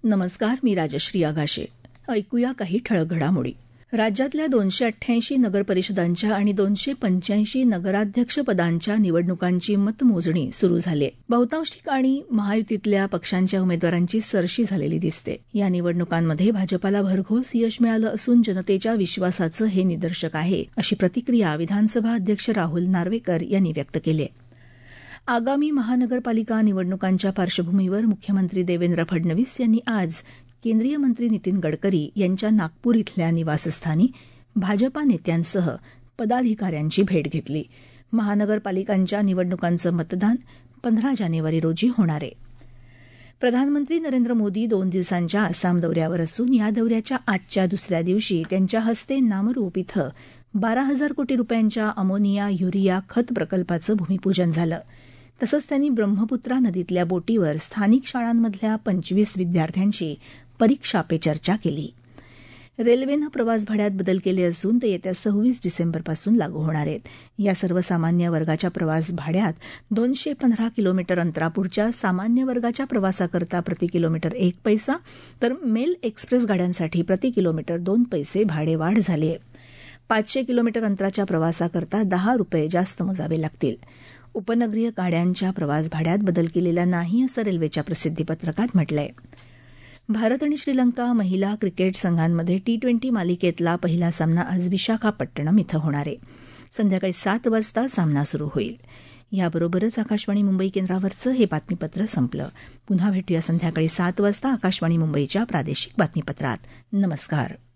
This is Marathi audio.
नमस्कार, मी राजश्री आगाशे. ऐकूया काही ठळक घडामोडी. राज्यातल्या 288 नगरपरिषदांच्या आणि 285 नगराध्यक्षपदांच्या निवडणुकांची मतमोजणी सुरू झाली आहे. बहुतांश ठिकाणी महायुतीतल्या पक्षांच्या उमेदवारांची सरशी झालेली दिसते. या निवडणुकांमध्ये भाजपाला भरघोस यश मिळालं असून जनतेच्या विश्वासाचं हे निदर्शक आहे, अशी प्रतिक्रिया विधानसभा अध्यक्ष राहुल नार्वेकर यांनी व्यक्त केली आहे. आगामी महानगरपालिका निवडणुकांच्या पार्श्वभूमीवर मुख्यमंत्री देवेंद्र फडणवीस यांनी आज केंद्रीय मंत्री नितीन गडकरी यांच्या नागपूर इथल्या निवासस्थानी भाजपा नेत्यांसह पदाधिकाऱ्यांची भेट घेतली. महानगरपालिकांच्या निवडणुकांचं मतदान 15 जानेवारी रोजी होणार आहे. प्रधानमंत्री नरेंद्र मोदी 2 दिवसांच्या आसाम दौऱ्यावर असून या दौऱ्याच्या आजच्या दुसऱ्या दिवशी त्यांच्या हस्ते नामरूप इथं 12,000 कोटी रुपयांच्या अमोनिया युरिया खत प्रकल्पाचं भूमिपूजन झालं. तसंच त्यांनी ब्रह्मपुत्रा नदीतल्या बोटीवर स्थानिक शाळांमधल्या 25 विद्यार्थ्यांशी परीक्षा पे चर्चा केली. रेल्वेनं प्रवास भाड्यात बदल केले असून ते येत्या 26 डिसेंबरपासून लागू होणार आहेत. या सर्वसामान्य वर्गाच्या प्रवास भाड्यात 215 किलोमीटर अंतरापुरच्या सामान्य वर्गाच्या प्रवासाकरता प्रति किलोमीटर 1 पैसा तर मेल एक्सप्रेस गाड्यांसाठी प्रति किलोमीटर 2 पैसे भाडेवाढ झाली आहे. 500 किलोमीटर अंतराच्या प्रवासाकरता 10 रुपये जास्त मोजावे लागतील. उपनगरीय गाड्यांच्या प्रवास भाड्यात बदल केलेला नाही, असं रेल्वेच्या प्रसिद्धीपत्रकात म्हटलंय. भारत आणि श्रीलंका महिला क्रिकेट संघांमध्ये T20 मालिकेतला पहिला सामना आज विशाखापट्टणम इथं होणार आहे. संध्याकाळी 7 वाजता सामना सुरू होईल. याबरोबरच आकाशवाणी मुंबई केंद्रावरचं हे बातमीपत्र संपलं. पुन्हा भेटूया संध्याकाळी 7 वाजता आकाशवाणी मुंबईच्या प्रादेशिक बातमीपत्रात. नमस्कार.